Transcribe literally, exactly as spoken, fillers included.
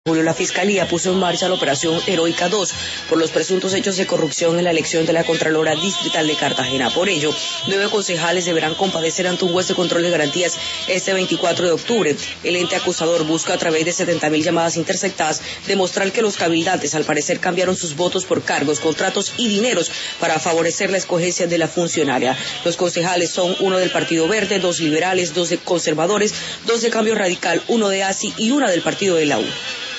Julio, la Fiscalía puso en marcha la Operación Heroica dos por los presuntos hechos de corrupción en la elección de la Contralora Distrital de Cartagena. Por ello, nueve concejales deberán comparecer ante un juez de control de garantías este veinticuatro de octubre. El ente acusador busca a través de setenta mil llamadas interceptadas demostrar que los cabildantes al parecer cambiaron sus votos por cargos, contratos y dineros para favorecer la escogencia de la funcionaria. Los concejales son uno del Partido Verde, dos liberales, dos de conservadores, dos de Cambio Radical, uno de A S I y una del Partido de la U.